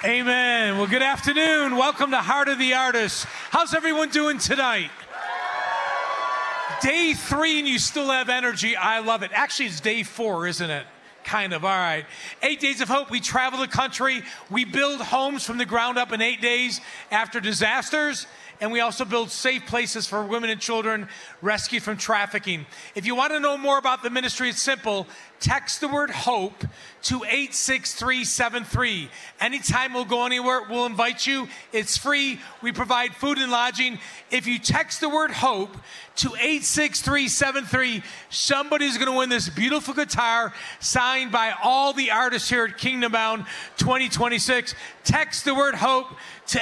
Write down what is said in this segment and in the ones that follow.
Amen. Well, good afternoon. Welcome to Heart of the Artist. How's everyone doing tonight? Day 3 and you still have energy. I love it. Actually, it's day 4, isn't it? Kind of. All right. 8 Days of Hope. We travel the country. We build homes from the ground up in 8 days after disasters. And we also build safe places for women and children rescued from trafficking. If you want to know more about the ministry, it's simple. Text the word HOPE to 86373. Anytime we'll go anywhere, we'll invite you. It's free. We provide food and lodging. If you text the word HOPE to 86373, somebody's going to win this beautiful guitar signed by all the artists here at Kingdom Bound 2026. Text the word HOPE to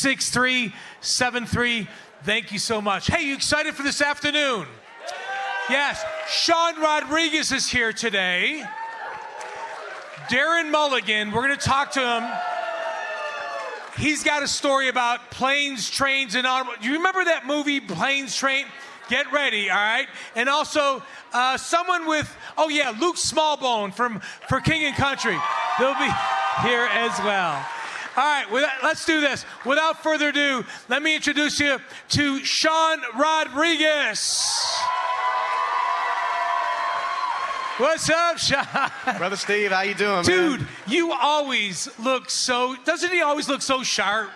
86373. Thank you so much. Hey, you excited for this afternoon? Yes. Sean Rodriguez is here today. Darren Mulligan, we're going to talk to him. He's got a story about planes, trains, and automobiles. Do you remember that movie, Planes, Train? Get ready, all right? And also, someone with, Luke Smallbone for King and Country. They'll be here as well. All right, let's do this. Without further ado, let me introduce you to Sean Rodriguez. What's up, Sean? Brother Steve, how you doing, Dude, man? you always look doesn't he always look so sharp?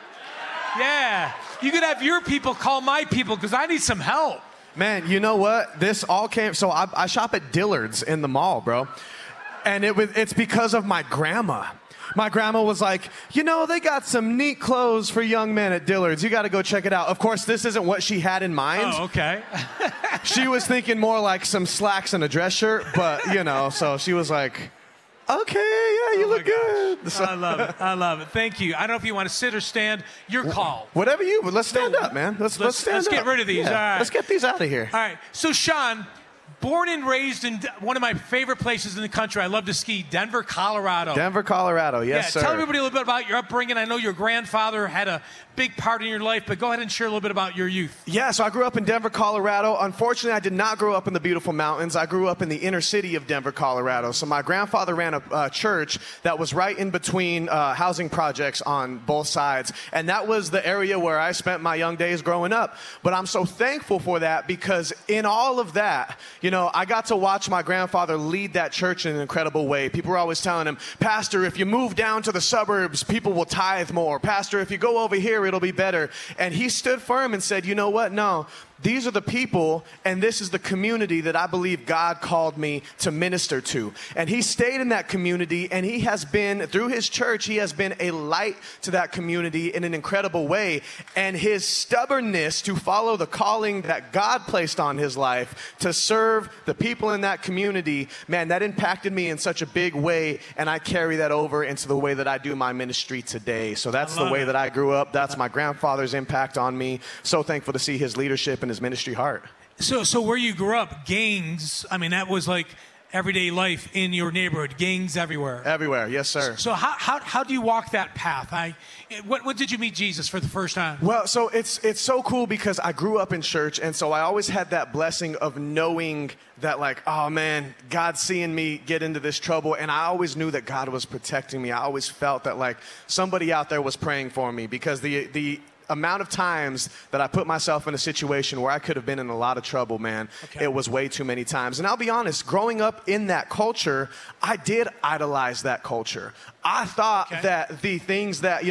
Yeah. You could have your people call my people because I need some help. Man, you know what? This all came, so I shop at Dillard's in the mall, bro. And it's because of my grandma. My grandma was like, they got some neat clothes for young men at Dillard's. You got to go check it out. Of course, this isn't what she had in mind. Oh, okay. She was thinking more like some slacks and a dress shirt, but, so she was like, okay, yeah, you look good. So, I love it. Thank you. I don't know if you want to sit or stand. Your call. Whatever you, but let's stand up, man. Let's stand up. Let's get rid of these. Yeah. All right. Let's get these out of here. All right. So, Sean, born and raised in one of my favorite places in the country. I love to ski, Denver, Colorado. Denver, Colorado. Yes, sir. Tell everybody a little bit about your upbringing. I know your grandfather had a big part in your life, but go ahead and share a little bit about your youth. Yeah, so I grew up in Denver, Colorado. Unfortunately, I did not grow up in the beautiful mountains. I grew up in the inner city of Denver, Colorado. So my grandfather ran a church that was right in between housing projects on both sides. And that was the area where I spent my young days growing up. But I'm so thankful for that because in all of that, I got to watch my grandfather lead that church in an incredible way. People were always telling him, Pastor, if you move down to the suburbs, people will tithe more. Pastor, if you go over here, it'll be better. And he stood firm and said, you know what? No. These are the people, and this is the community that I believe God called me to minister to. And he stayed in that community, and he has been, through his church, he has been a light to that community in an incredible way. And his stubbornness to follow the calling that God placed on his life to serve the people in that community, man, that impacted me in such a big way, and I carry that over into the way that I do my ministry today. So that's the way that I grew up. That's my grandfather's impact on me. So thankful to see his leadership and his ministry heart. So where you grew up, gangs, that was like everyday life in your neighborhood, gangs everywhere. Everywhere, yes, sir. So how do you walk that path? When did you meet Jesus for the first time? Well, so it's so cool because I grew up in church, and so I always had that blessing of knowing that, like, oh man, God's seeing me get into this trouble, and I always knew that God was protecting me. I always felt that, like, somebody out there was praying for me because the amount of times that I put myself in a situation where I could have been in a lot of trouble, man, It was way too many times. And I'll be honest, growing up in that culture, I did idolize that culture. I thought that the things that,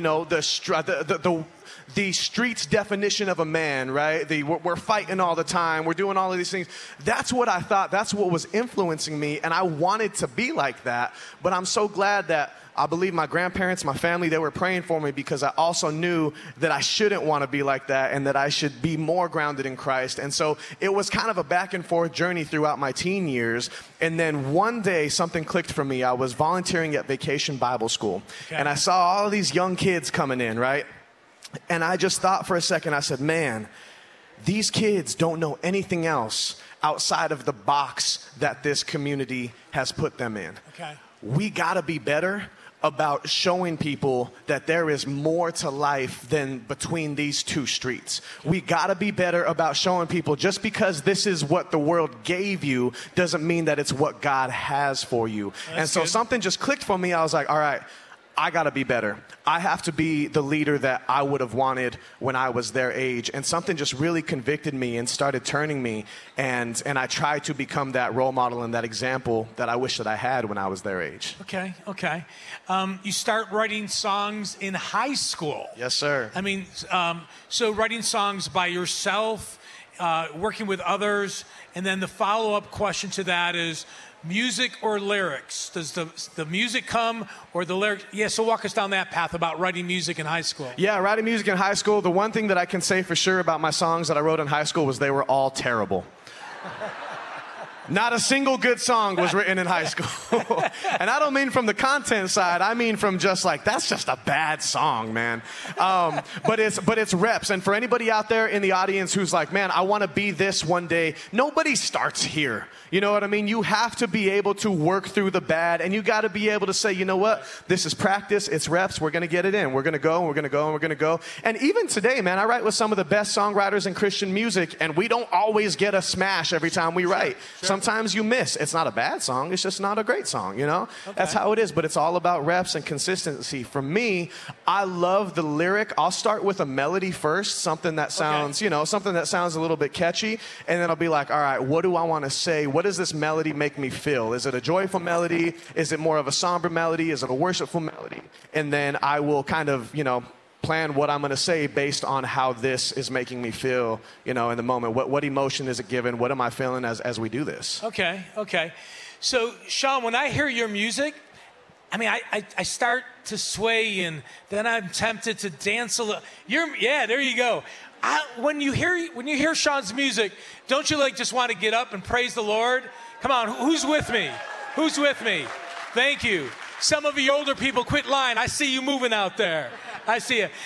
the streets definition of a man, right? We're fighting all the time. We're doing all of these things. That's what I thought. That's what was influencing me. And I wanted to be like that. But I'm so glad that I believe my grandparents, my family, they were praying for me because I also knew that I shouldn't want to be like that and that I should be more grounded in Christ. And so it was kind of a back and forth journey throughout my teen years. And then one day something clicked for me. I was volunteering at Vacation Bible School. And I saw all of these young kids coming in, right? And I just thought for a second, I said, man, these kids don't know anything else outside of the box that this community has put them in. We got to be better about showing people that there is more to life than between these two streets. We gotta be better about showing people just because this is what the world gave you doesn't mean that it's what God has for you. And so something just clicked for me. I was like, all right, I got to be better. I have to be the leader that I would have wanted when I was their age. And something just really convicted me and started turning me. And I tried to become that role model and that example that I wish that I had when I was their age. Okay. You start writing songs in high school. Yes, sir. I mean, so writing songs by yourself, working with others, and then the follow-up question to that is, music or lyrics? Does the music come or the lyrics? Yeah, so walk us down that path about writing music in high school. Yeah, writing music in high school, the one thing that I can say for sure about my songs that I wrote in high school was they were all terrible. Not a single good song was written in high school. And I don't mean from the content side. I mean from just like, that's just a bad song, man. But it's reps. And for anybody out there in the audience who's like, man, I want to be this one day, nobody starts here. You know what I mean? You have to be able to work through the bad, and you got to be able to say, you know what? This is practice. It's reps. We're going to get it in. We're going to go, and we're going to go, and we're going to go. And even today, man, I write with some of the best songwriters in Christian music, and we don't always get a smash every time we write. Sure. Sometimes you miss. It's not a bad song. It's just not a great song, you know? Okay. That's how it is, but it's all about reps and consistency. For me, I love the lyric. I'll start with a melody first, something that sounds, something that sounds a little bit catchy, and then I'll be like, all right, what do I want to say? What does this melody make me feel? Is it a joyful melody? Is it more of a somber melody? Is it a worshipful melody? And then I will kind of, plan what I'm going to say based on how this is making me feel, in the moment. What emotion is it given? What am I feeling as we do this? Okay. So, Sean, when I hear your music, I mean, I start to sway, and then I'm tempted to dance a little. There you go. When you hear Sean's music, don't you just want to get up and praise the Lord? Come on, who's with me? Who's with me? Thank you. Some of you older people, quit lying. I see you moving out there. I see it.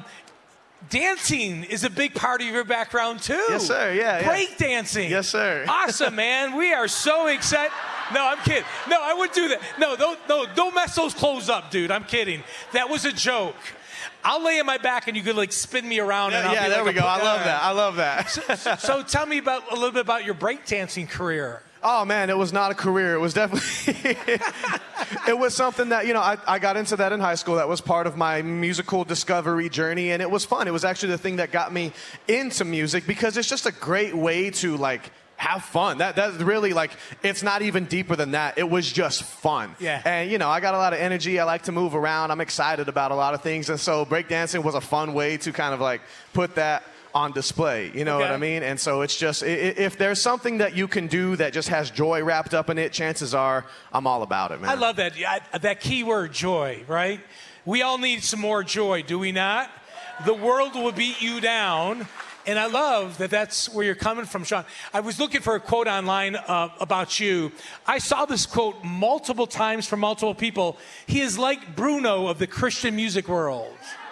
Dancing is a big part of your background too. Yes, sir. Yeah. Break dancing. Yes, sir. Awesome, man. We are so excited. No, I'm kidding. No, I wouldn't do that. No, don't mess those clothes up, dude. I'm kidding. That was a joke. I'll lay on my back and you could spin me around. And I'll be there we go. I love that. So tell me a little bit about your breakdancing career. Oh, man, it was not a career. It was definitely, it was something that, I got into that in high school. That was part of my musical discovery journey, and it was fun. It was actually the thing that got me into music because it's just a great way to, have fun. That's really, it's not even deeper than that. It was just fun. Yeah. And, I got a lot of energy. I like to move around. I'm excited about a lot of things, and so breakdancing was a fun way to kind of, put that on display, you know what I mean? And so it's just, if there's something that you can do that just has joy wrapped up in it, chances are I'm all about it, man. I love that. That key word, joy, right? We all need some more joy, do we not? The world will beat you down. And I love that that's where you're coming from, Sean. I was looking for a quote online about you. I saw this quote multiple times from multiple people. He is like Bruno of the Christian music world.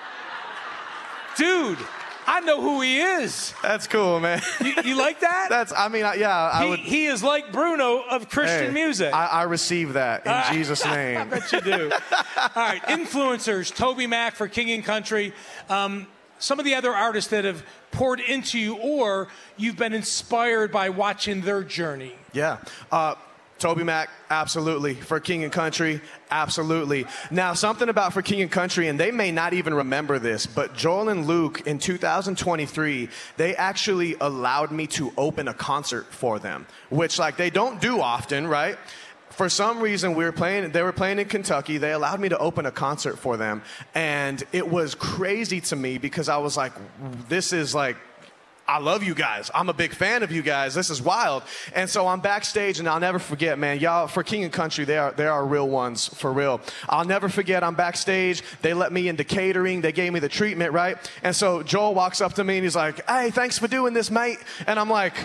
Dude. I know who he is. That's cool, man. You like that? I would. He is like Bruno of Christian music. I receive that in Jesus' name. I bet you do. All right, influencers, Toby Mac for King and Country. Some of the other artists that have poured into you or you've been inspired by watching their journey. Yeah. Toby Mac, absolutely. For King and Country, absolutely. Now, something about For King and Country, and they may not even remember this, but Joel and Luke in 2023, they actually allowed me to open a concert for them, which they don't do often, right? For some reason, they were playing in Kentucky. They allowed me to open a concert for them, and it was crazy to me because I was like, this is I love you guys. I'm a big fan of you guys. This is wild. And so I'm backstage, and I'll never forget, man, y'all, For King and Country, they are real ones, for real. I'll never forget, I'm backstage. They let me into catering. They gave me the treatment, right? And so Joel walks up to me, and he's like, hey, thanks for doing this, mate. And I'm like,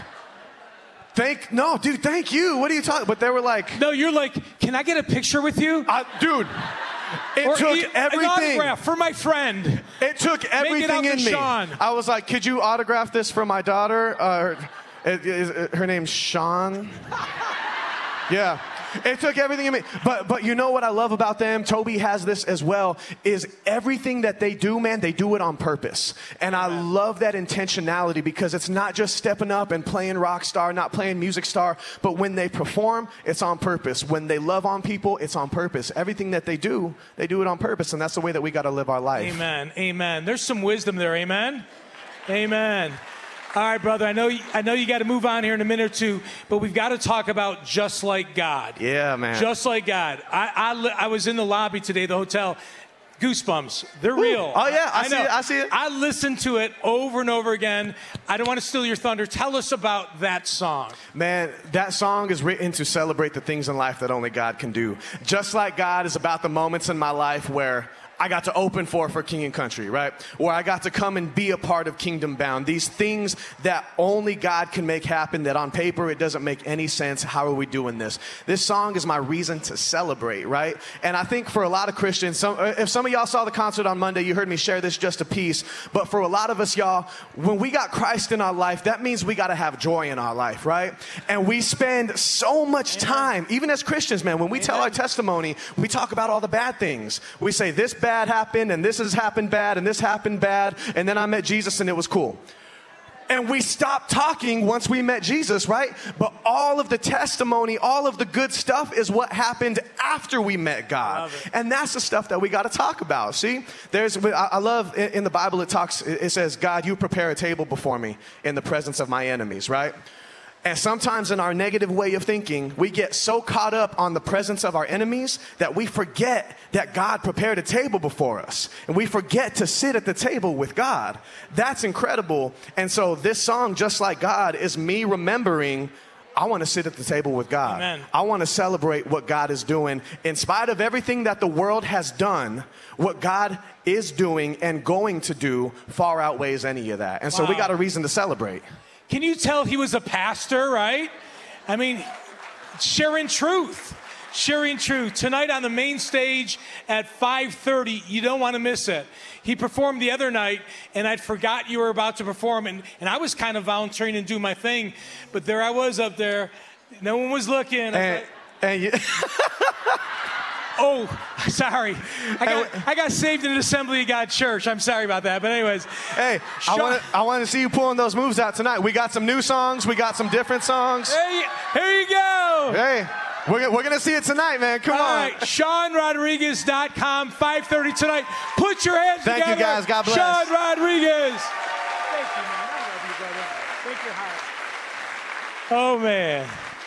no, dude, thank you. What are you talking? But they were like. No, you're like, can I get a picture with you? Dude. It took everything. An autograph for my friend. It took everything in me. Sean. I was like, could you autograph this for my daughter? Her name's Sean. Yeah. It took everything in me. But you know what I love about them? Toby has this as well, is everything that they do, man, they do it on purpose. And I love that intentionality because it's not just stepping up and playing rock star, not playing music star, but when they perform, it's on purpose. When they love on people, it's on purpose. Everything that they do it on purpose. And that's the way that we got to live our life. Amen. Amen. There's some wisdom there. Amen. Amen. All right, brother, I know you got to move on here in a minute or two, but we've got to talk about Just Like God. Yeah, man. Just Like God. I was in the lobby today, the hotel. Goosebumps. They're real. Oh, yeah, I see it. I listened to it over and over again. I don't want to steal your thunder. Tell us about that song. Man, that song is written to celebrate the things in life that only God can do. Just Like God is about the moments in my life where I got to open for King and Country, right? Where I got to come and be a part of Kingdom Bound. These things that only God can make happen, that on paper it doesn't make any sense. How are we doing this? This song is my reason to celebrate, right? And I think for a lot of Christians, if some of y'all saw the concert on Monday, you heard me share this just a piece. But for a lot of us, y'all, when we got Christ in our life, that means we got to have joy in our life, right? And we spend so much time, even as Christians, man, when we tell our testimony, we talk about all the bad things. We say this bad happened, and this has happened bad, and this happened bad, and then I met Jesus and it was cool. And we stopped talking once we met Jesus, right? But all of the testimony, all of the good stuff is what happened after we met God. And that's the stuff that we got to talk about. See, I love in the Bible, it says, God, you prepare a table before me in the presence of my enemies, right? And sometimes in our negative way of thinking, we get so caught up on the presence of our enemies that we forget that God prepared a table before us. And we forget to sit at the table with God. That's incredible. And so this song, Just Like God, is me remembering I want to sit at the table with God. Amen. I want to celebrate what God is doing. In spite of everything that the world has done, what God is doing and going to do far outweighs any of that. And so we got a reason to celebrate. Can you tell he was a pastor, right? I mean, sharing truth. Sharing truth. Tonight on the main stage at 5:30, you don't want to miss it. He performed the other night, and I'd forgot you were about to perform, and I was kind of volunteering and doing my thing, but there I was up there. No one was looking. Oh, sorry. I got saved in an Assembly of God church. I'm sorry about that. But anyways. Hey, I want to see you pulling those moves out tonight. We got some new songs. We got some different songs. Hey, here you go. Hey, we're going to see it tonight, man. Come on. All right, SeanRodriguez.com, 5:30 tonight. Put your hands together. Thank you, guys. God bless. Sean Rodriguez. Thank you, man. I love you, brother. Thank your heart. Oh, man.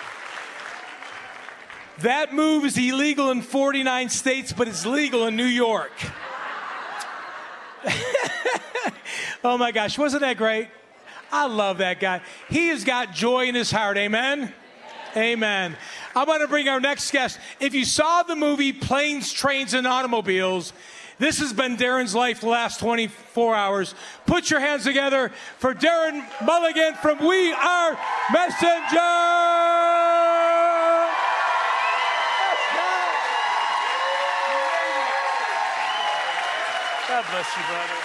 That move is illegal in 49 states, but it's legal in New York. Oh, my gosh. Wasn't that great? I love that guy. He has got joy in his heart. Amen? Amen. I want to bring our next guest. If you saw the movie Planes, Trains, and Automobiles, this has been Darren's life the last 24 hours. Put your hands together for Darren Mulligan from We Are Messenger. God bless you, brother.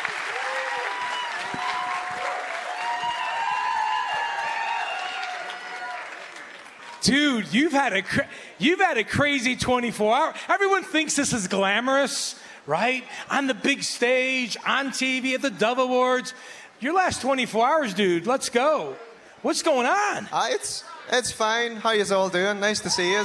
Dude, you've had a crazy 24 hours. Everyone thinks this is glamorous, right? On the big stage, on TV, at the Dove Awards. Your last 24 hours, dude. Let's go. What's going on? It's fine. How you all doing? Nice to see you.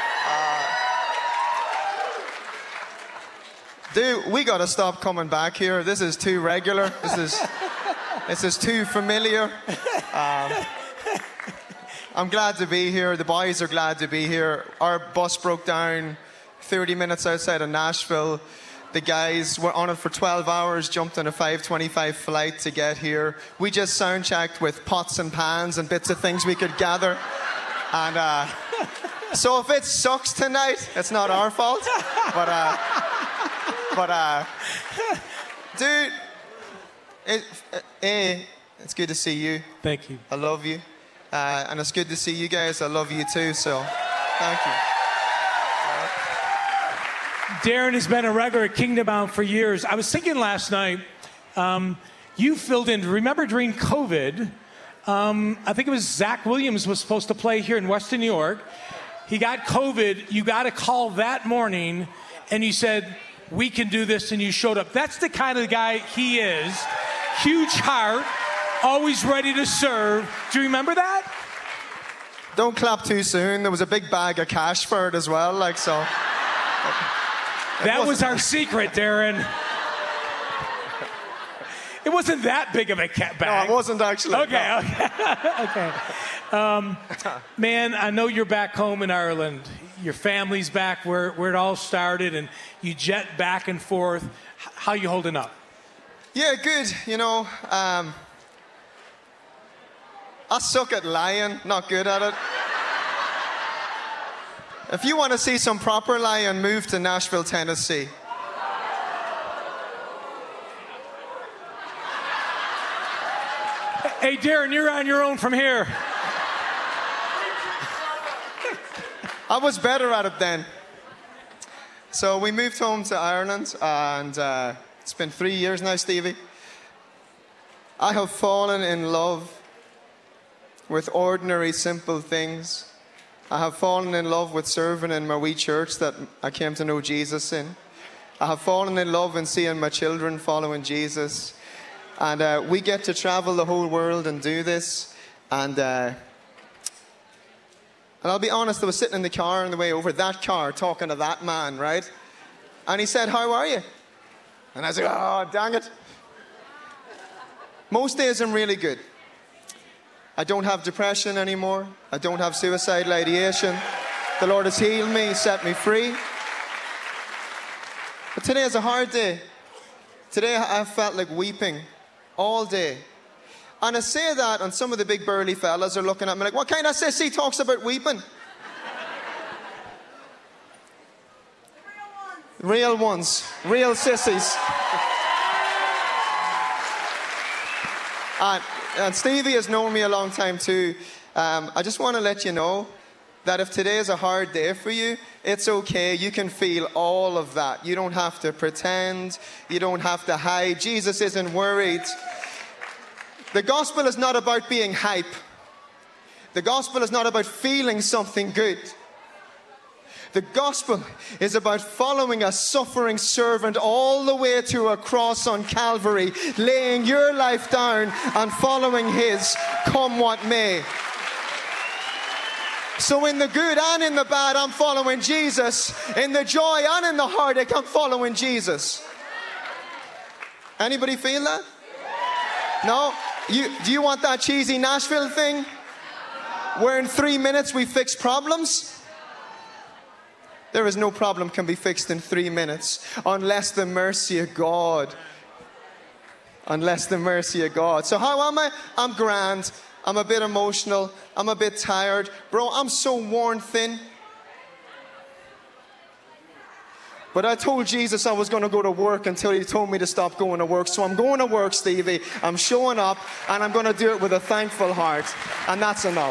Dude, we gotta stop coming back here. This is too regular. This is too familiar. I'm glad to be here. The boys are glad to be here. Our bus broke down 30 minutes outside of Nashville. The guys were on it for 12 hours, jumped on a 5:25 flight to get here. We just sound checked with pots and pans and bits of things we could gather. And so if it sucks tonight, it's not our fault. But dude, it's good to see you. Thank you. I love you. And it's good to see you guys. I love you too, so thank you. Darren has been a regular at Kingdom Bound for years. I was thinking last night, you filled in, remember during COVID, I think it was Zach Williams was supposed to play here in Western New York. he got COVID. You got a call that morning, and you said, we can do this, and you showed up. That's the kind of guy he is. Huge heart, always ready to serve. Do you remember that? Don't clap too soon. There was a big bag of cash for it as well, like, so. That was our secret, Darren. It wasn't that big of a bag. No, it wasn't actually. Okay, no. okay. Man, I know you're back home in Ireland. Your family's back where it all started, and you jet back and forth. How you holding up? Yeah, good. You know, I suck at lying, not good at it. If you want to see some proper lying, move to Nashville, Tennessee. Hey, Darren, you're on your own from here. I was better at it then. So we moved home to Ireland, and it's been 3 years now, Stevie. I have fallen in love with ordinary, simple things. I have fallen in love with serving in my wee church that I came to know Jesus in. I have fallen in love in seeing my children following Jesus. And we get to travel the whole world and do this. And I'll be honest, I was sitting in the car on the way over, that car, talking to that man, right? And he said, how are you? And I said, oh, dang it. Most days I'm really good. I don't have depression anymore. I don't have suicidal ideation. The Lord has healed me, set me free. But today is a hard day. Today I felt like weeping all day. And I say that, and some of the big burly fellas are looking at me like, what kind of sissy talks about weeping? Real ones. Real sissies. And Stevie has known me a long time too. I just want to let you know that if today is a hard day for you, it's okay. You can feel all of that. You don't have to pretend. You don't have to hide. Jesus isn't worried. The gospel is not about being hype. The gospel is not about feeling something good. The gospel is about following a suffering servant all the way to a cross on Calvary, laying your life down and following his, come what may. So in the good and in the bad, I'm following Jesus. In the joy and in the heartache, I'm following Jesus. Anybody feel that? No? Do you want that cheesy Nashville thing? Where in 3 minutes we fix problems? There is no problem can be fixed in 3 minutes unless the mercy of God. Unless the mercy of God. So how am I? I'm grand. I'm a bit emotional. I'm a bit tired. Bro, I'm so worn thin. But I told Jesus I was going to go to work until he told me to stop going to work. So I'm going to work, Stevie. I'm showing up, and I'm going to do it with a thankful heart. And that's enough.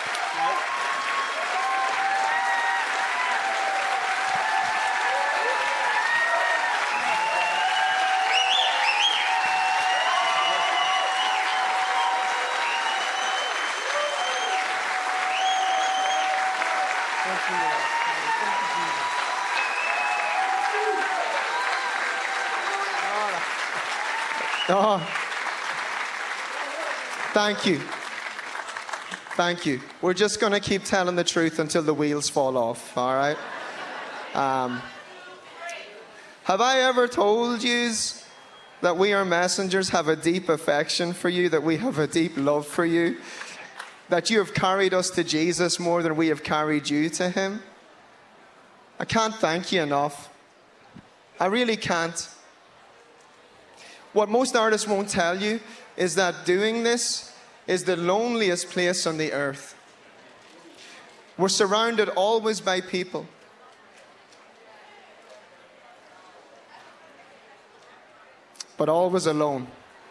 Oh, thank you. Thank you. We're just going to keep telling the truth until the wheels fall off, all right? Have I ever told you that we are messengers, have a deep affection for you, that we have a deep love for you, that you have carried us to Jesus more than we have carried you to him? I can't thank you enough. I really can't. What most artists won't tell you is that doing this is the loneliest place on the earth. We're surrounded always by people. But always alone.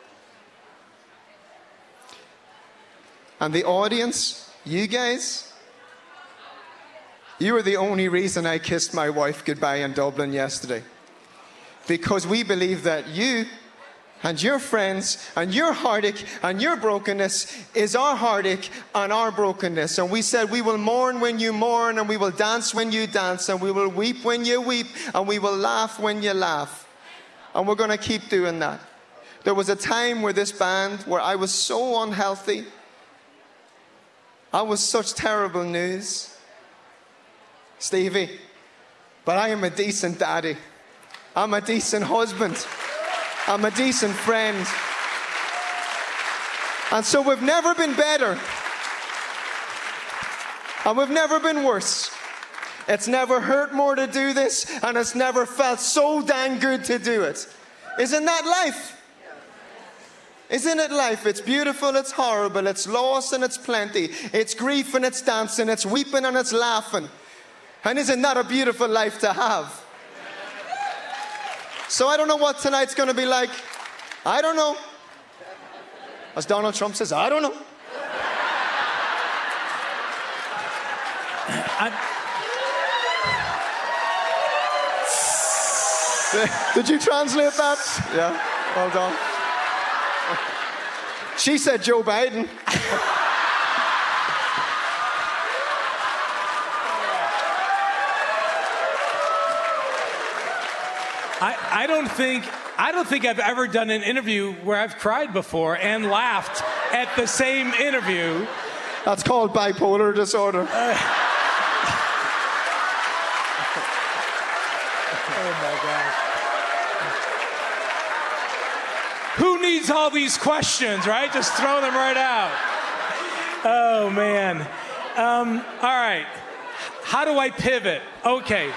And the audience, you guys, you were the only reason I kissed my wife goodbye in Dublin yesterday. Because we believe that you and your friends and your heartache and your brokenness is our heartache and our brokenness. And we said we will mourn when you mourn, and we will dance when you dance, and we will weep when you weep, and we will laugh when you laugh. And we're going to keep doing that. There was a time where this band, where I was so unhealthy. I was such terrible news. Stevie, but I am a decent daddy. I'm a decent husband. I'm a decent friend. And so we've never been better. And we've never been worse. It's never hurt more to do this, and it's never felt so dang good to do it. Isn't that life? Isn't it life? It's beautiful, it's horrible, it's loss and it's plenty. It's grief and it's dancing, it's weeping and it's laughing. And isn't that a beautiful life to have? So I don't know what tonight's going to be like. I don't know. As Donald Trump says, I don't know. Did you translate that? Yeah, well done. She said Joe Biden. I don't think I've ever done an interview where I've cried before and laughed at the same interview. That's called bipolar disorder. Oh my God. Who needs all these questions, right? Just throw them right out. Oh man. All right. How do I pivot? Okay.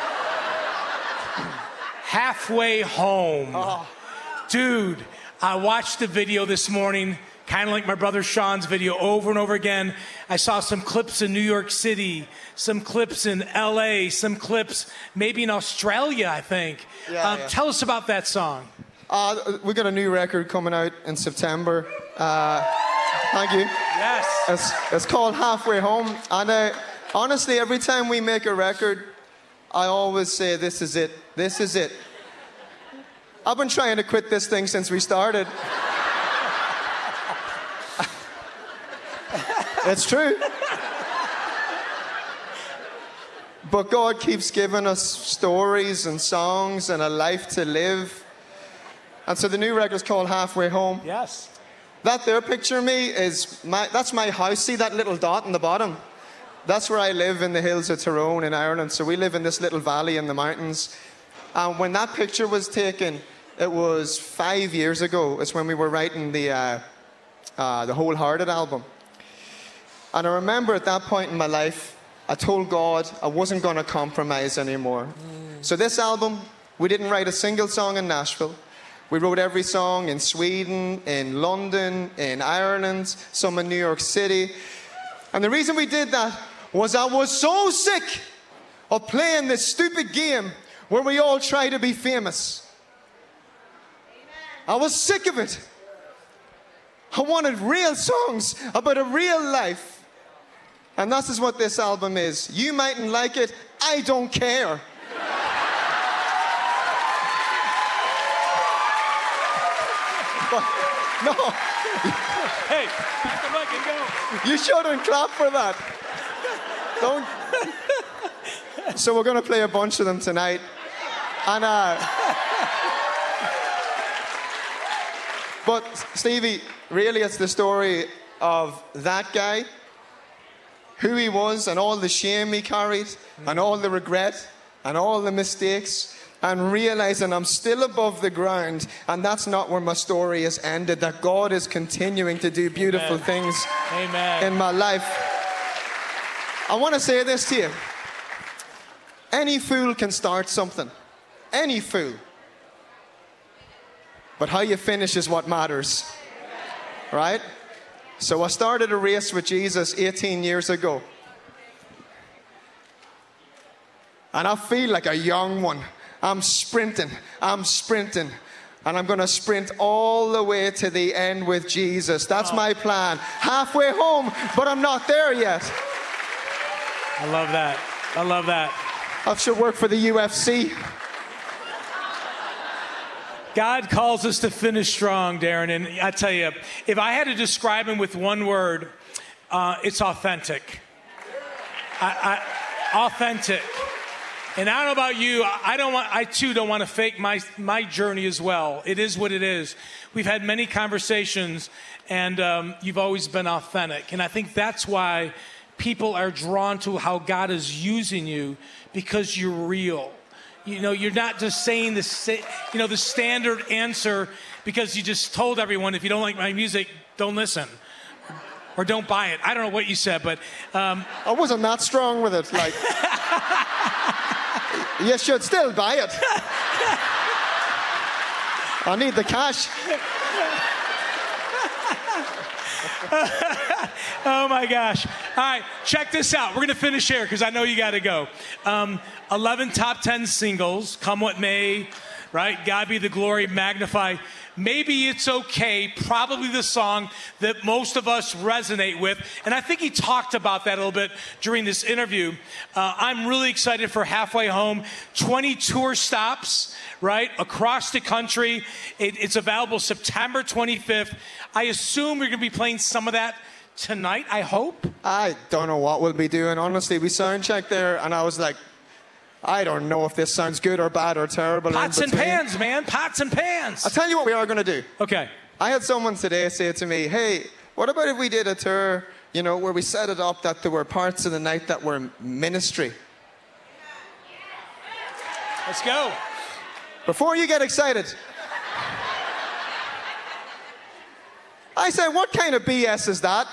Halfway home. Oh. Dude, I watched the video this morning, kind of like my brother Sean's video, over and over again. I saw some clips in New York City, some clips in LA, some clips maybe in Australia, I think. Yeah. Tell us about that song. We got a new record coming out in September. Thank you. Yes. It's called Halfway Home. And honestly, every time we make a record, I always say, this is it. This is it. I've been trying to quit this thing since we started. It's true. But God keeps giving us stories and songs and a life to live. And so the new record's called Halfway Home. Yes. That there picture of me that's my house. See that little dot in the bottom? That's where I live, in the hills of Tyrone in Ireland. So we live in this little valley in the mountains. And when that picture was taken, it was 5 years ago. It's when we were writing the Wholehearted album. And I remember at that point in my life, I told God I wasn't going to compromise anymore. So this album, we didn't write a single song in Nashville. We wrote every song in Sweden, in London, in Ireland, some in New York City. And the reason we did that was I was so sick of playing this stupid game where we all try to be famous. I was sick of it. I wanted real songs about a real life. And this is what this album is. You mightn't like it. I don't care. But, no. Hey, pick the mic and go. You shouldn't clap for that. Don't. So we're going to play a bunch of them tonight. And but Stevie, really it's the story of that guy, who he was, and all the shame he carried, and all the regret, and all the mistakes, and realizing I'm still above the ground, and that's not where my story has ended, that God is continuing to do beautiful things in my life. I want to say this to you. Any fool can start something. Any fool. But how you finish is what matters. Right? So I started a race with Jesus 18 years ago. And I feel like a young one. I'm sprinting. And I'm going to sprint all the way to the end with Jesus. That's my plan. Halfway home, but I'm not there yet. I love that. I love that. I should work for the UFC. God calls us to finish strong, Darren. And I tell you, if I had to describe him with one word, it's authentic. Authentic. And I don't know about you, I too don't want to fake my journey as well. It is what it is. We've had many conversations, and you've always been authentic. And I think that's why people are drawn to how God is using you, because you're real. You know, you're not just saying the standard answer because you just told everyone, if you don't like my music, don't listen or don't buy it. I don't know what you said, but I wasn't that strong with it. Like, you should still buy it. I need the cash. Oh my gosh. All right, check this out. We're going to finish here because I know you got to go. 11 top 10 singles, Come What May, right? God Be the Glory, Magnify. Maybe It's Okay, probably the song that most of us resonate with. And I think he talked about that a little bit during this interview. I'm really excited for Halfway Home. 20 tour stops, right, across the country. It's available September 25th. I assume we're going to be playing some of that tonight, I hope. I don't know what we'll be doing. Honestly, we sound checked there, and I was like, I don't know if this sounds good or bad or terrible. Pots and pans, man. Pots and pans. I'll tell you what we are going to do. Okay. I had someone today say to me, hey, what about if we did a tour, you know, where we set it up that there were parts of the night that were ministry? Let's go. Before you get excited, I said, what kind of BS is that?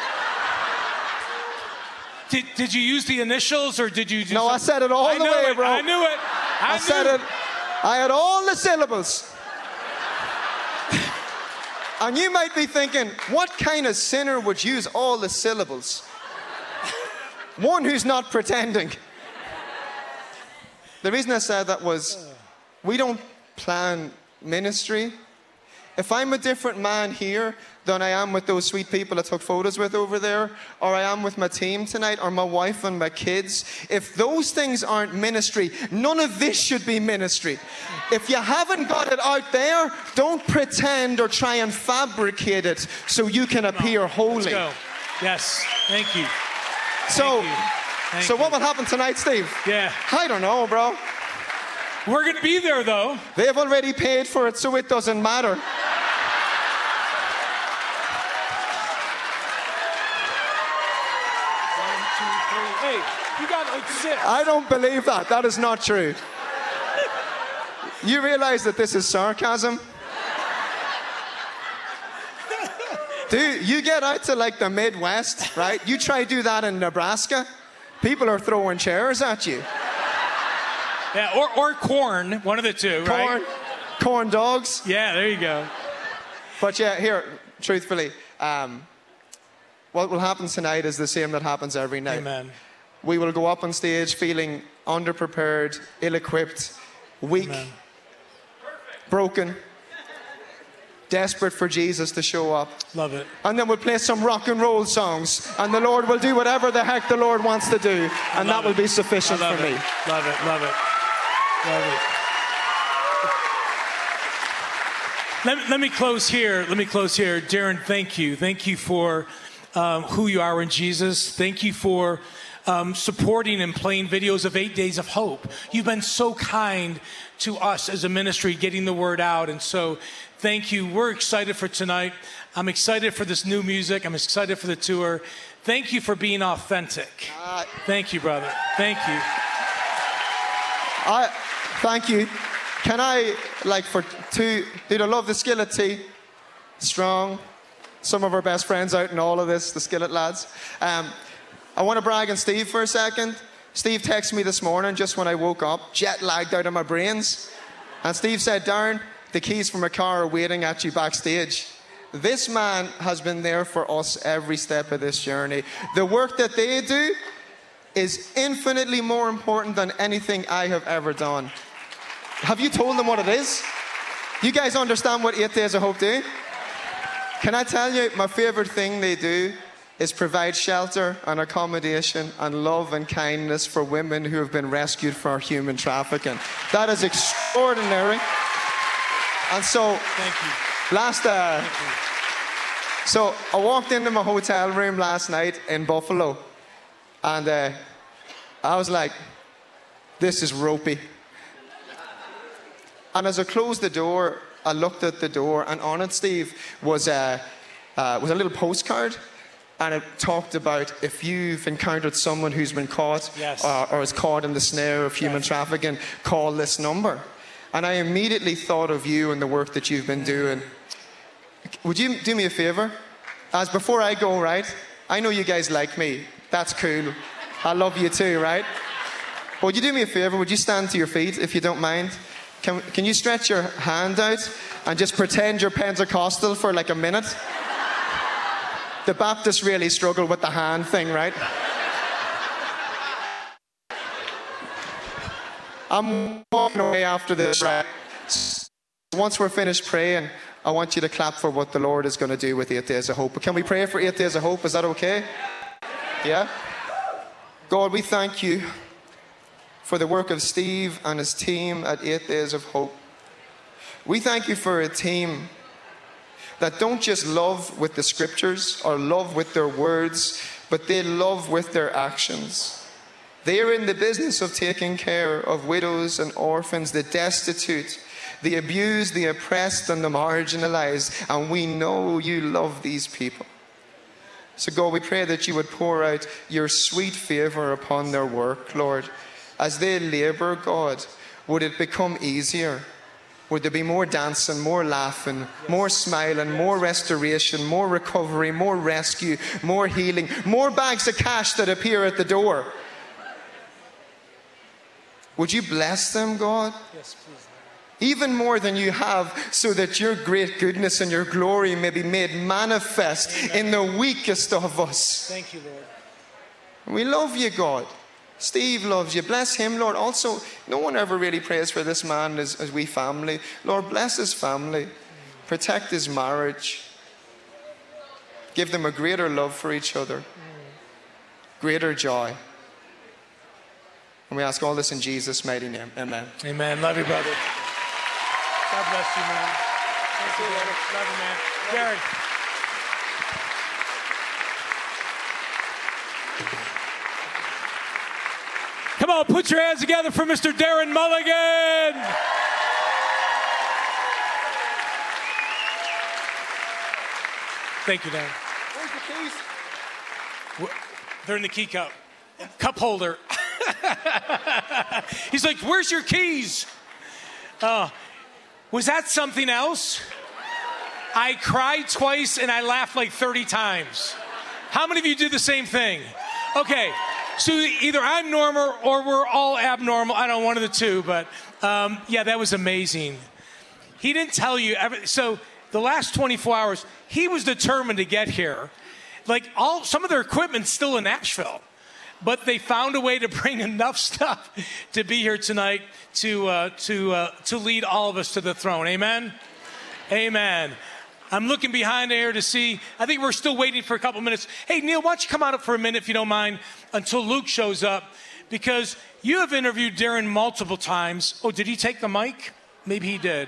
Did you use the initials or did you do No, I said it all the way, bro. I knew it. I said it. I had all the syllables. And you might be thinking, what kind of sinner would use all the syllables? One who's not pretending. The reason I said that was, we don't plan ministry. If I'm a different man here than I am with those sweet people I took photos with over there, or I am with my team tonight, or my wife and my kids, if those things aren't ministry, none of this should be ministry. If you haven't got it out there, don't pretend or try and fabricate it so you can appear holy. Let's go. Yes, thank you. So what will happen tonight, Steve? Yeah. I don't know, bro. We're going to be there, though. They've already paid for it, so it doesn't matter. Hey, you got like 6. I don't believe that. That is not true. You realize that this is sarcasm? Dude, you get out to like the Midwest, right? You try to do that in Nebraska, people are throwing chairs at you. Yeah, or corn, one of the two, right? Corn dogs. Yeah, there you go. But yeah, here, truthfully, what will happen tonight is the same that happens every night. Amen. We will go up on stage feeling underprepared, ill-equipped, weak, broken, desperate for Jesus to show up. Love it. And then we'll play some rock and roll songs, and the Lord will do whatever the heck the Lord wants to do, and that will be sufficient for me. Love it, love it. Love it. Let me close here. Darren, thank you. Thank you for who you are in Jesus. Thank you for supporting and playing videos of 8 Days of Hope. You've been so kind to us as a ministry, getting the word out. And so thank you. We're excited for tonight. I'm excited for this new music. I'm excited for the tour. Thank you for being authentic. Thank you, brother. Thank you. Thank you. Can I, dude, I love the Skillet tea. Strong. Some of our best friends out in all of this, the Skillet lads. I want to brag on Steve for a second. Steve texted me this morning just when I woke up, jet lagged out of my brains. And Steve said, Darren, the keys for my car are waiting at you backstage. This man has been there for us every step of this journey. The work that they do is infinitely more important than anything I have ever done. Have you told them what it is? You guys understand what 8 Days of Hope do? Can I tell you, my favorite thing they do is provide shelter and accommodation and love and kindness for women who have been rescued from human trafficking. That is extraordinary. And so, Thank you. last, so I walked into my hotel room last night in Buffalo, and I was like, this is ropey. And as I closed the door, I looked at the door, and on it, Steve, was a little postcard. And it talked about if you've encountered someone who's been caught Yes. or is caught in the snare of human trafficking, call this number. And I immediately thought of you and the work that you've been doing. Would you do me a favor? As before I go, right? I know you guys like me. That's cool. I love you too, right? But would you do me a favor? Would you stand to your feet if you don't mind? Can you stretch your hand out and just pretend you're Pentecostal for like a minute? The Baptists really struggle with the hand thing, right? I'm walking away after this, right? Once we're finished praying, I want you to clap for what the Lord is going to do with 8 Days of Hope. But can we pray for 8 Days of Hope? Is that okay? Yeah? God, we thank you for the work of Steve and his team at 8 Days of Hope. We thank you for a team that don't just love with the scriptures or love with their words, but they love with their actions. They are in the business of taking care of widows and orphans, the destitute, the abused, the oppressed, and the marginalized. And we know you love these people. So God, we pray that you would pour out your sweet favor upon their work, Lord. As they labor, God, would it become easier? Would there be more dancing, more laughing, more smiling, more restoration, more recovery, more rescue, more healing, more bags of cash that appear at the door? Would you bless them, God? Yes, please. Even more than you have, so that your great goodness and your glory may be made manifest in the weakest of us. Thank you, Lord. We love you, God. Steve loves you. Bless him, Lord. Also, no one ever really prays for this man as we family. Lord, bless his family. Protect his marriage. Give them a greater love for each other. Greater joy. And we ask all this in Jesus' mighty name. Amen. Amen. Love you, brother. God bless you, man. Thank you, brother. Love you, man. Darren. Come on, put your hands together for Mr. Darren Mulligan. Thank you, Darren. Where's the keys? They're in the key cup holder. He's like, where's your keys? Was that something else? I cried twice and I laughed like 30 times. How many of you did the same thing? Okay, so either I'm normal or we're all abnormal. I don't know, one of the two, but yeah, that was amazing. He didn't tell you, so the last 24 hours, he was determined to get here. Like some of their equipment's still in Nashville, but they found a way to bring enough stuff to be here tonight to lead all of us to the throne. Amen? Amen. I'm looking behind here to see, I think we're still waiting for a couple minutes. Hey, Neil, why don't you come on up for a minute, if you don't mind, until Luke shows up, because you have interviewed Darren multiple times. Oh, did he take the mic? Maybe he did.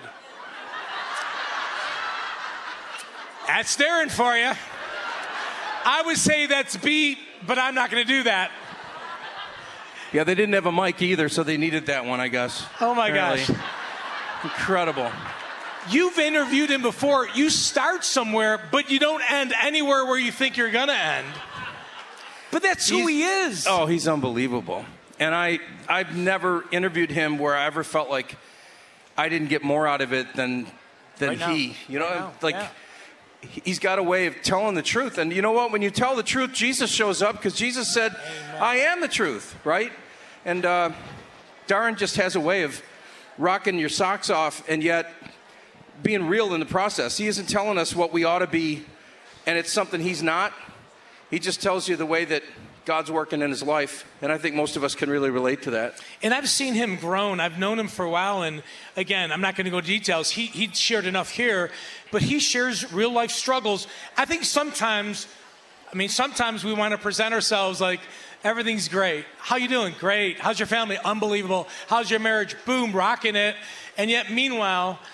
That's Darren for you. I would say that's B, but I'm not going to do that. Yeah, they didn't have a mic either, so they needed that one, I guess. Oh, my gosh. Incredible. You've interviewed him before. You start somewhere, but you don't end anywhere where you think you're going to end. But that's who he is. Oh, he's unbelievable. And I've never interviewed him where I ever felt like I didn't get more out of it than Right now. he. You know, Right now. like Yeah. he's got a way of telling the truth. And you know what? When you tell the truth, Jesus shows up, because Jesus said, Amen. I am the truth, right? And Darren just has a way of rocking your socks off and yet being real in the process. He isn't telling us what we ought to be, and it's something he's not. He just tells you the way that God's working in his life, and I think most of us can really relate to that. And I've seen him grown. I've known him for a while, and again, I'm not going to go into details. He shared enough here, but he shares real life struggles. I think sometimes we want to present ourselves like everything's great. How you doing? Great. How's your family? Unbelievable. How's your marriage? Boom, rocking it. And yet, meanwhile,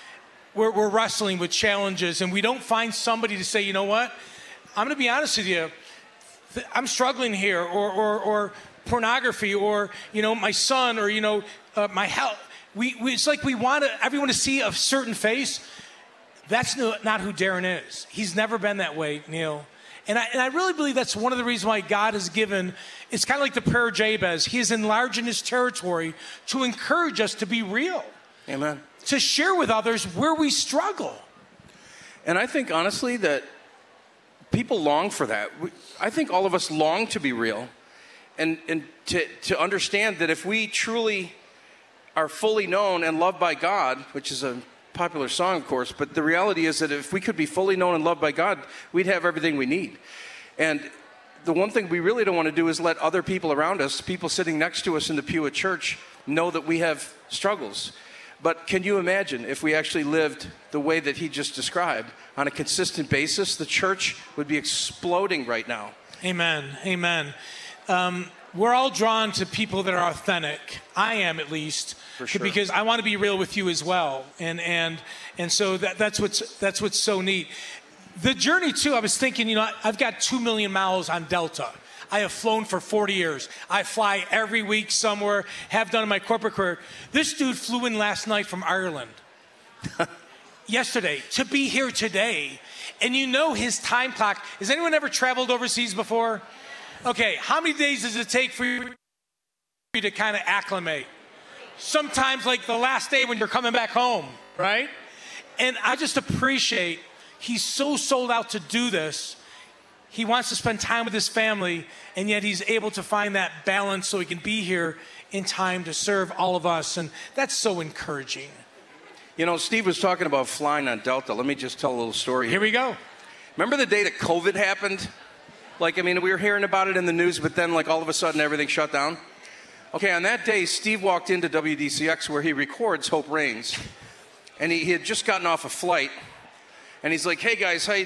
we're wrestling with challenges and we don't find somebody to say, you know what, I'm going to be honest with you, I'm struggling here, or pornography, or, you know, my son, or, you know, my health. It's like we want everyone to see a certain face. That's not who Darren is. He's never been that way, Neil. And I really believe that's one of the reasons why God has given, it's kind of like the prayer of Jabez. He is enlarging his territory to encourage us to be real. Amen. To share with others where we struggle. And I think, honestly, that people long for that. I think all of us long to be real and to understand that if we truly are fully known and loved by God, which is a popular song, of course, but the reality is that if we could be fully known and loved by God, we'd have everything we need. And the one thing we really don't want to do is let other people around us, people sitting next to us in the pew at church, know that we have struggles. But can you imagine if we actually lived the way that he just described on a consistent basis? The church would be exploding right now. Amen. Amen. We're all drawn to people that are authentic. I am, at least, for sure, because I want to be real with you as well. And so that's what's so neat. The journey too. I was thinking, you know, I've got 2 million miles on Delta. I have flown for 40 years. I fly every week somewhere. Have done in my corporate career. This dude flew in last night from Ireland. Yesterday to be here today. And you know his time clock. Has anyone ever traveled overseas before? Okay, how many days does it take for you to kind of acclimate? Sometimes like the last day when you're coming back home, right? And I just appreciate he's so sold out to do this. He wants to spend time with his family, and yet he's able to find that balance so he can be here in time to serve all of us. And that's so encouraging. You know, Steve was talking about flying on Delta. Let me just tell a little story. Here we go. Remember the day that COVID happened? Like, I mean, we were hearing about it in the news, but then, like, all of a sudden, everything shut down. Okay, on that day, Steve walked into WDCX where he records Hope Reigns, and he had just gotten off a flight, and he's like, "Hey guys, hey."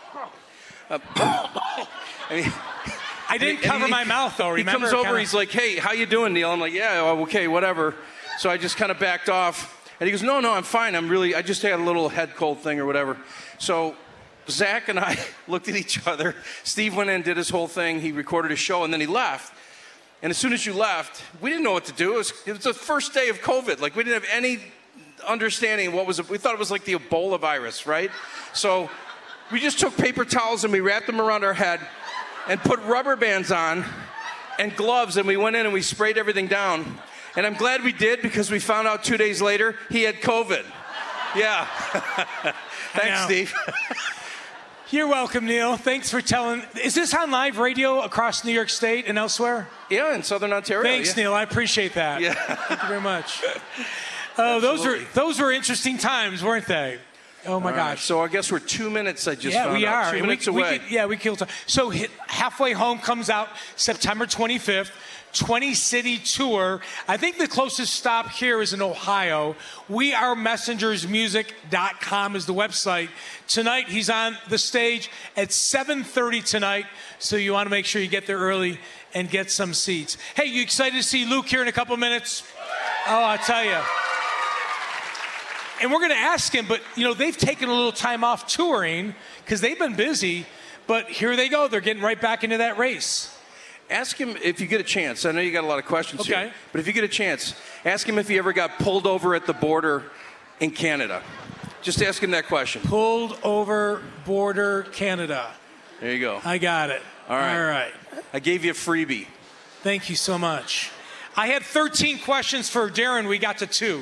I didn't cover my mouth though. Remember? He comes over, he's like, "Hey, how you doing, Neil?" I'm like, "Yeah, okay, whatever." So I just kind of backed off, and he goes, "No, I'm fine. I just had a little head cold thing or whatever." So Zach and I looked at each other. Steve went in and did his whole thing. He recorded his show, and then he left. And as soon as you left, we didn't know what to do. It was the first day of COVID. Like, we didn't have any understanding of what was. We thought it was like the Ebola virus, right? So we just took paper towels and we wrapped them around our head and put rubber bands on and gloves, and we went in and we sprayed everything down. And I'm glad we did, because we found out 2 days later he had COVID. Yeah. Thanks, Steve. You're welcome, Neil. Thanks for telling. Is this on live radio across New York State and elsewhere? Yeah, in Southern Ontario. Thanks, yeah. Neil. I appreciate that. Yeah. Thank you very much. Those were interesting times, weren't they? Oh my gosh. So I guess we're 2 minutes. I just found we out. are. 2 minutes away. We killed time. So Halfway Home comes out September 25th. 20-city tour. I think the closest stop here is in Ohio. WeAreMessengersMusic.com is the website. Tonight, he's on the stage at 7:30 tonight, so you want to make sure you get there early and get some seats. Hey, you excited to see Luke here in a couple minutes? Oh, I'll tell you. And we're going to ask him, but, you know, they've taken a little time off touring because they've been busy, but here they go. They're getting right back into that race. Ask him if you get a chance. I know you got a lot of questions here, but if you get a chance, ask him if he ever got pulled over at the border in Canada. Just ask him that question. Pulled over border Canada. There you go. I got it. All right. All right. I gave you a freebie. Thank you so much. I had 13 questions for Darren. We got to 2.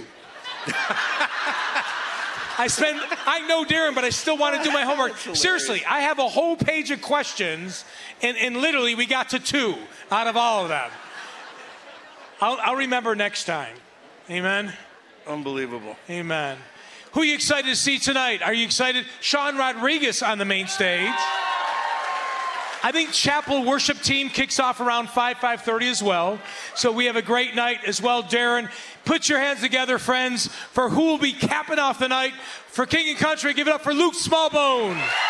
I know Darren, but I still want to do my homework. Seriously, I have a whole page of questions, and literally we got to 2 out of all of them. I'll remember next time. Amen? Unbelievable. Amen. Who are you excited to see tonight? Are you excited? Sean Rodriguez on the main stage. I think Chapel Worship Team kicks off around 5:30 as well. So we have a great night as well, Darren. Put your hands together, friends, for who will be capping off the night for King and Country. Give it up for Luke Smallbone.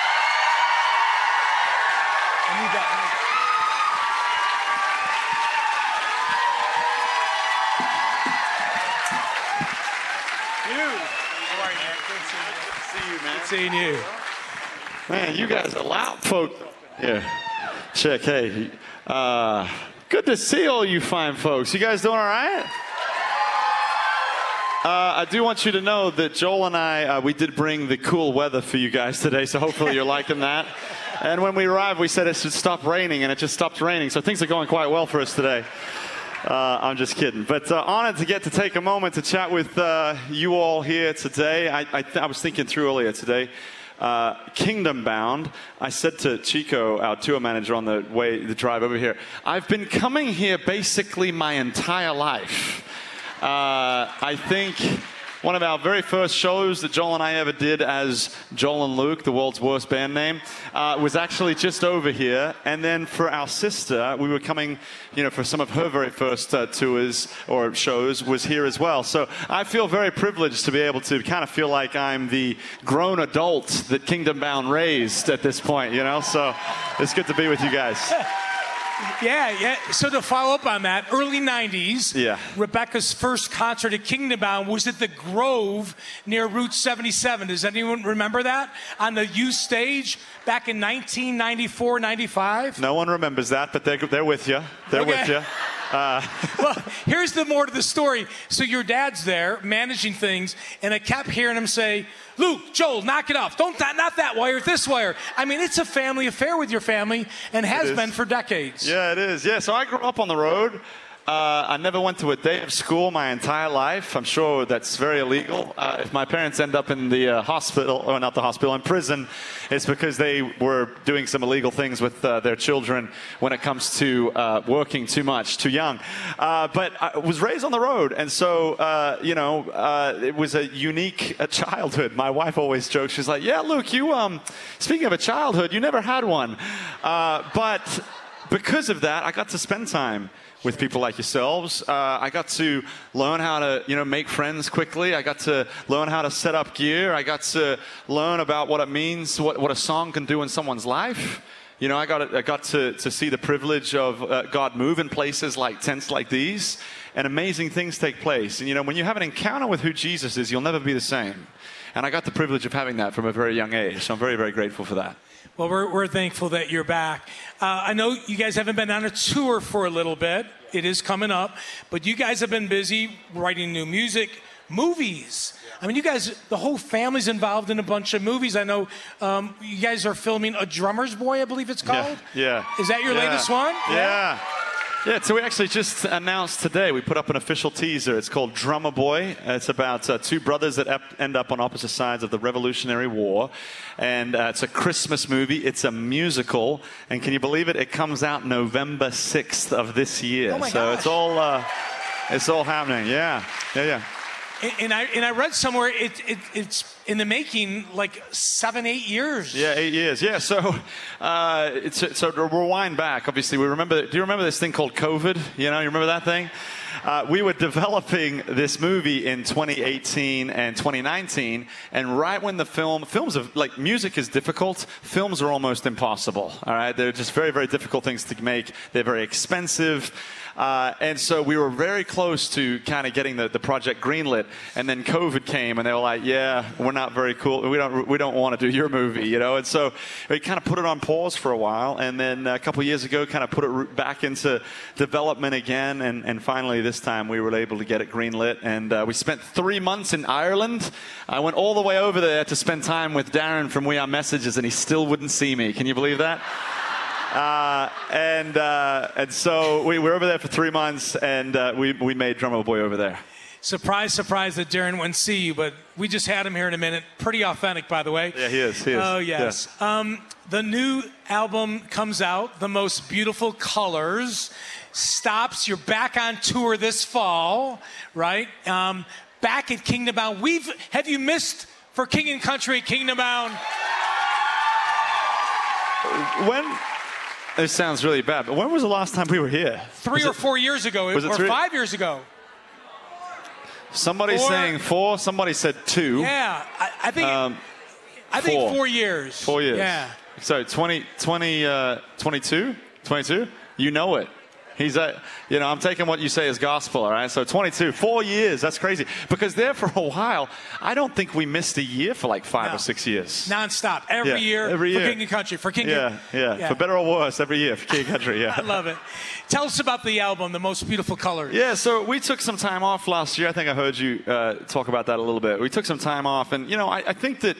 I need that. Dude. How are you, man? Good to see you. seeing you. Man, you guys are loud folk. Here, check. Hey, good to see all you fine folks. You guys doing all right? I do want you to know that Joel and I, we did bring the cool weather for you guys today, so hopefully you're liking that. And when we arrived, we said it should stop raining, and it just stopped raining, so things are going quite well for us today. I'm just kidding. But honored to get to take a moment to chat with you all here today. I was thinking through earlier today, Kingdom Bound. I said to Chico, our tour manager on the drive over here, I've been coming here basically my entire life. I think one of our very first shows that Joel and I ever did as Joel and Luke, the world's worst band name, was actually just over here. And then for our sister, we were coming, for some of her very first tours or shows was here as well. So I feel very privileged to be able to kind of feel like I'm the grown adult that Kingdom Bound raised at this point, So it's good to be with you guys. Yeah. So to follow up on that, early 90s, Rebecca's first concert at Kingdom Bound was at the Grove near Route 77. Does anyone remember that? On the youth stage back in 1994, 95? No one remembers that, but they're with you. They're with you. Well, here's the more to the story. So your dad's there managing things, and I kept hearing him say, Luke, Joel, knock it off. Not that wire, this wire. I mean, it's a family affair with your family and has been for decades. Yeah, it is. Yeah, so I grew up on the road. I never went to a day of school my entire life. I'm sure that's very illegal. If my parents end up in the hospital, or not the hospital, in prison, it's because they were doing some illegal things with their children when it comes to working too much, too young. But I was raised on the road, and so, it was a unique childhood. My wife always jokes, she's like, yeah, Luke, you, speaking of a childhood, you never had one. But because of that, I got to spend time with people like yourselves. I got to learn how to, make friends quickly. I got to learn how to set up gear. I got to learn about what it means, what a song can do in someone's life. I got to see the privilege of God move in places like tents like these, and amazing things take place. And, when you have an encounter with who Jesus is, you'll never be the same. And I got the privilege of having that from a very young age. So I'm very, very grateful for that. Well, we're thankful that you're back. I know you guys haven't been on a tour for a little bit. It is coming up. But you guys have been busy writing new music, movies. I mean, you guys, the whole family's involved in a bunch of movies. I know you guys are filming A Drummer's Boy, I believe it's called. Yeah. Is that your latest one? Yeah. Yeah, so we actually just announced today, we put up an official teaser. It's called Drummer Boy. It's about two brothers that end up on opposite sides of the Revolutionary War. And it's a Christmas movie. It's a musical. And can you believe it? It comes out November 6th of this year. Oh my gosh. It's all happening. Yeah. And I read somewhere it's in the making like 7-8 years. Yeah, 8 years. Yeah, so so to rewind back, obviously do you remember this thing called COVID? You remember that thing? We were developing this movie in 2018 and 2019, and right when music is difficult, films are almost impossible. All right, they're just very, very difficult things to make. They're very expensive. And so we were very close to kind of getting the project greenlit, and then COVID came, and they were like, "Yeah, we're not very cool. We don't want to do your movie, And so we kind of put it on pause for a while, and then a couple of years ago, kind of put it back into development again, and finally this time we were able to get it greenlit, and we spent 3 months in Ireland. I went all the way over there to spend time with Darren from We Are Messages, and he still wouldn't see me. Can you believe that? And so we were over there for 3 months, and we made Drummer Boy over there. Surprise that Darren wouldn't see you, but we just had him here in a minute. Pretty authentic, by the way. Yeah, he is. Oh, yes. Yeah. The new album comes out, The Most Beautiful Colors, stops. You're back on tour this fall, right? Back at Kingdom Bound. Have you missed for King and Country at Kingdom Bound? This sounds really bad, but when was the last time we were here? 3 or 4 years ago, or 5 years ago. Somebody's saying 4, somebody said 2. Yeah, I think 4 years. 4 years. Yeah. So 22? You know it. He's I'm taking what you say as gospel, all right? So 22, 4 years, that's crazy. Because there for a while, I don't think we missed a year for like 5 or 6 years. Non-stop, every year for King and Country. Yeah. For better or worse, every year for King and Country, yeah. I love it. Tell us about the album, The Most Beautiful Colors. Yeah, so we took some time off last year. I think I heard you talk about that a little bit. We took some time off, and, I think that,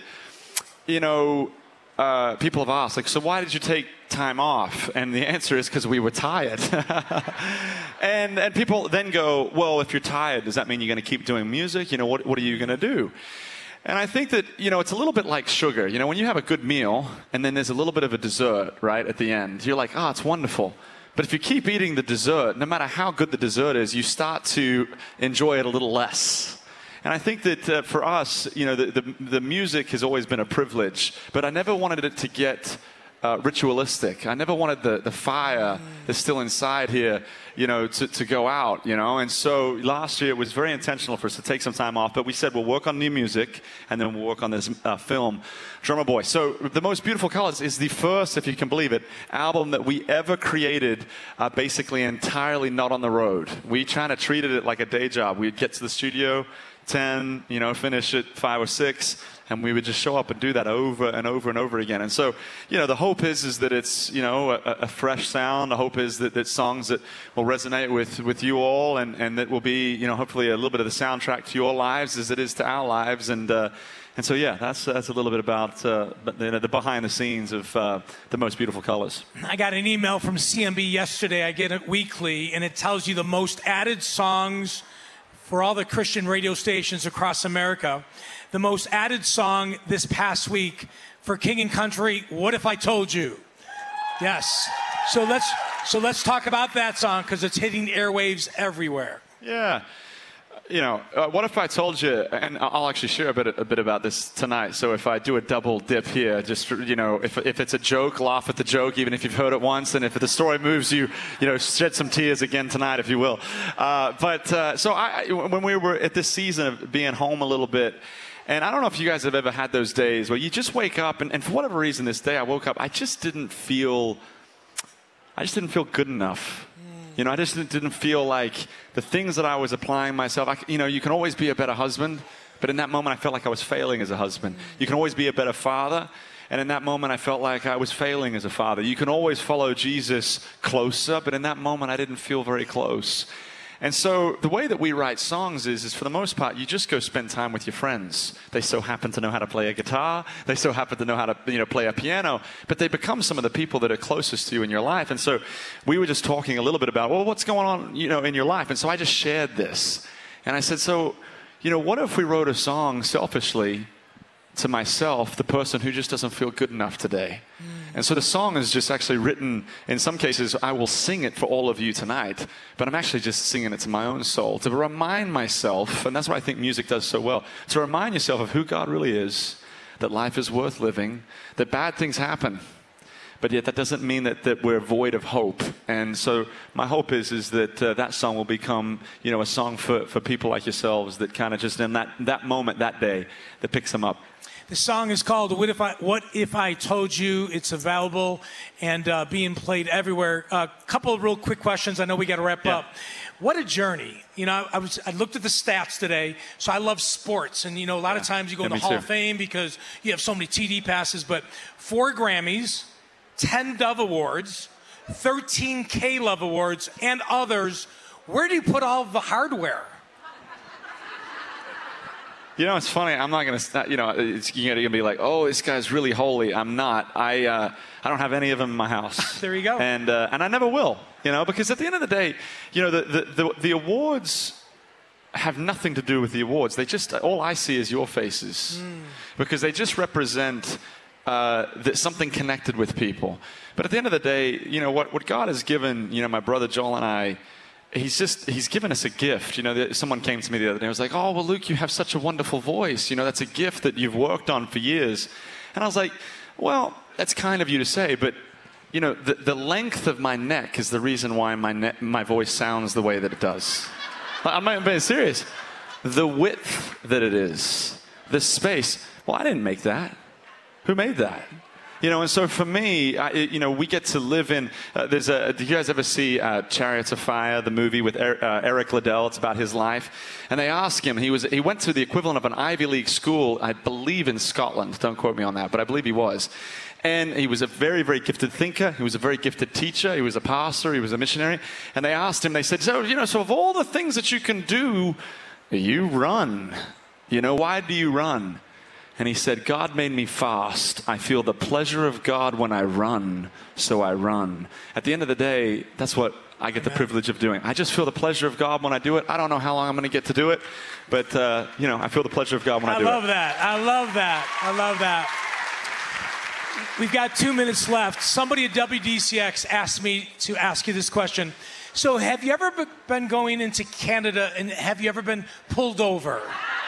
people have asked, like, so why did you take time off? And the answer is because we were tired. and people then go, well, if you're tired, does that mean you're going to keep doing music? What are you going to do? And I think that, it's a little bit like sugar. When you have a good meal and then there's a little bit of a dessert, right, at the end, you're like, it's wonderful. But if you keep eating the dessert, no matter how good the dessert is, you start to enjoy it a little less. And I think that for us, the music has always been a privilege, but I never wanted it to get ritualistic. I never wanted the fire that's still inside here, to go out, And so last year it was very intentional for us to take some time off, but we said we'll work on new music and then we'll work on this film, Drummer Boy. So The Most Beautiful Colors is the first, if you can believe it, album that we ever created basically entirely not on the road. We kind of treated it like a day job. We'd get to the studio 10, finish at 5 or 6, and we would just show up and do that over and over and over again. And so, the hope is that it's, a fresh sound. The hope is that songs that will resonate with you all, and that will be, hopefully a little bit of the soundtrack to your lives as it is to our lives. And so, yeah, that's a little bit about the behind the scenes of The Most Beautiful Colors. I got an email from CMB yesterday. I get it weekly, and it tells you the most added songs for all the Christian radio stations across America. The most added song this past week for King and Country, What If I Told You? Yes. So let's talk about that song, because it's hitting airwaves everywhere. Yeah. What if I told you, and I'll actually share a bit about this tonight. So if I do a double dip here, just, if it's a joke, laugh at the joke, even if you've heard it once. And if the story moves you, shed some tears again tonight, if you will. When we were at this season of being home a little bit, and I don't know if you guys have ever had those days where you just wake up, and for whatever reason this day I woke up, I just didn't feel good enough. I just didn't feel like the things that I was applying myself. You can always be a better husband, but in that moment I felt like I was failing as a husband. You can always be a better father, and in that moment I felt like I was failing as a father. You can always follow Jesus closer, but in that moment I didn't feel very close. And so the way that we write songs is for the most part, you just go spend time with your friends. They so happen to know how to play a guitar. They so happen to know how to play a piano. But they become some of the people that are closest to you in your life. And so we were just talking a little bit about, well, what's going on, in your life? And so I just shared this. And I said, so, what if we wrote a song selfishly to myself, the person who just doesn't feel good enough today? And so the song is just actually written, in some cases, I will sing it for all of you tonight, but I'm actually just singing it to my own soul, to remind myself, and that's what I think music does so well, to remind yourself of who God really is, that life is worth living, that bad things happen, but yet that doesn't mean that we're void of hope. And so my hope is that that song will become, a song for people like yourselves that kind of just in that moment, that day, that picks them up. The song is called What If I Told You? It's available and being played everywhere. A couple of real quick questions. I know we got to wrap up. What a journey. I looked at the stats today, so I love sports. And, a lot of times you go in the Hall of Fame because you have so many TD passes, but 4 Grammys, 10 Dove Awards, 13 K-Love Awards, and others. Where do you put all of the hardware? It's funny. I'm not going to, you're going to be like, oh, this guy's really holy. I'm not. I don't have any of them in my house. There you go. And I never will, because at the end of the day, the awards have nothing to do with the awards. They just, all I see is your faces because they just represent something connected with people. But at the end of the day, what God has given, my brother Joel and I, He's given us a gift. Someone came to me the other day and was like, oh, well, Luke, you have such a wonderful voice. That's a gift that you've worked on for years. And I was like, well, that's kind of you to say, but, the length of my neck is the reason why my voice sounds the way that it does. I'm not being serious. The width that it is, the space. Well, I didn't make that. Who made that? You know, and so for me, we get to live in, do you guys ever see Chariots of Fire, the movie with Eric Liddell? It's about his life. And they ask him, he went to the equivalent of an Ivy League school, I believe in Scotland. Don't quote me on that, but I believe he was. And he was a very, very gifted thinker. He was a very gifted teacher. He was a pastor. He was a missionary. And they asked him, they said, so of all the things that you can do, you run. Why do you run? And he said, God made me fast. I feel the pleasure of God when I run, so I run. At the end of the day, that's what I get the privilege of doing. I just feel the pleasure of God when I do it. I don't know how long I'm going to get to do it, but, I feel the pleasure of God when I do it. I love that. I love that. We've got 2 minutes left. Somebody at WDCX asked me to ask you this question. So have you ever been going into Canada, and have you ever been pulled over?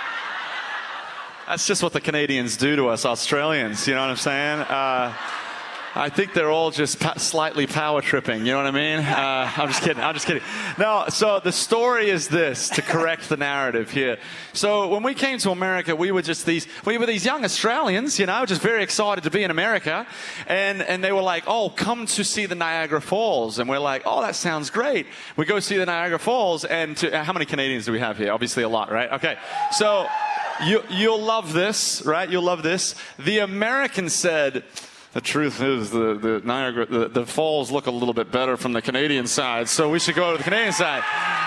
That's just what the Canadians do to us Australians, you know what I'm saying? I think they're all just slightly power tripping, you know what I mean? I'm just kidding. No, so the story is this, to correct the narrative here. So when we came to America, we were these young Australians, just very excited to be in America. And they were like, oh, come to see the Niagara Falls. And we're like, oh, that sounds great. We go see the Niagara Falls, and how many Canadians do we have here? Obviously a lot, right? Okay, so you'll love this, right? You'll love this. The American said, the truth is the Niagara, the falls look a little bit better from the Canadian side, so we should go to the Canadian side.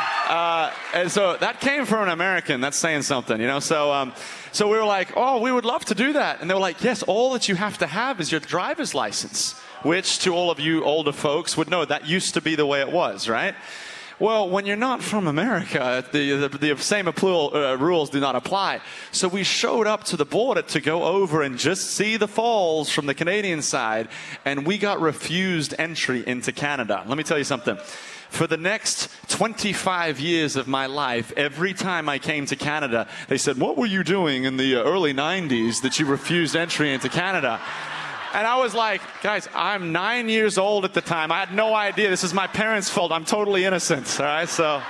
And so that came from an American. That's saying something, So we were like, oh, we would love to do that. And they were like, yes, all that you have to have is your driver's license, which to all of you older folks would know that used to be the way it was, right? Well, when you're not from America, the same rules do not apply. So we showed up to the border to go over and just see the falls from the Canadian side, and we got refused entry into Canada. Let me tell you something. For the next 25 years of my life, every time I came to Canada, they said, what were you doing in the early 90s that you refused entry into Canada? And I was like, guys, I'm 9 years old at the time. I had no idea. This is my parents' fault. I'm totally innocent. All right, so.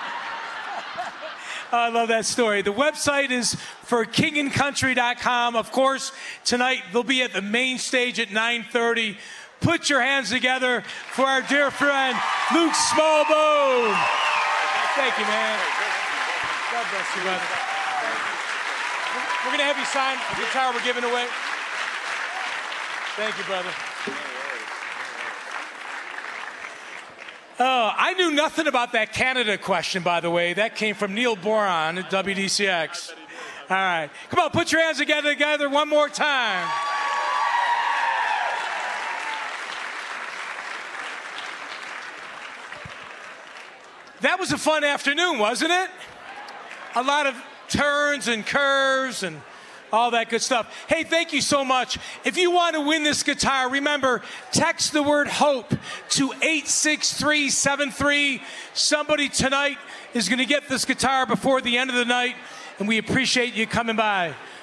I love that story. The website is for kingandcountry.com. Of course, tonight they'll be at the main stage at 9:30. Put your hands together for our dear friend, Luke Smallbone. Thank you, man. God bless you, brother. We're going to have you sign a guitar we're giving away. Thank you, brother. Oh, I knew nothing about that Canada question, by the way. That came from Neil Boron at WDCX. All right. Come on, put your hands together one more time. That was a fun afternoon, wasn't it? A lot of turns and curves and all that good stuff. Hey, thank you so much. If you want to win this guitar, remember, text the word HOPE to 86373. Somebody tonight is going to get this guitar before the end of the night, and we appreciate you coming by.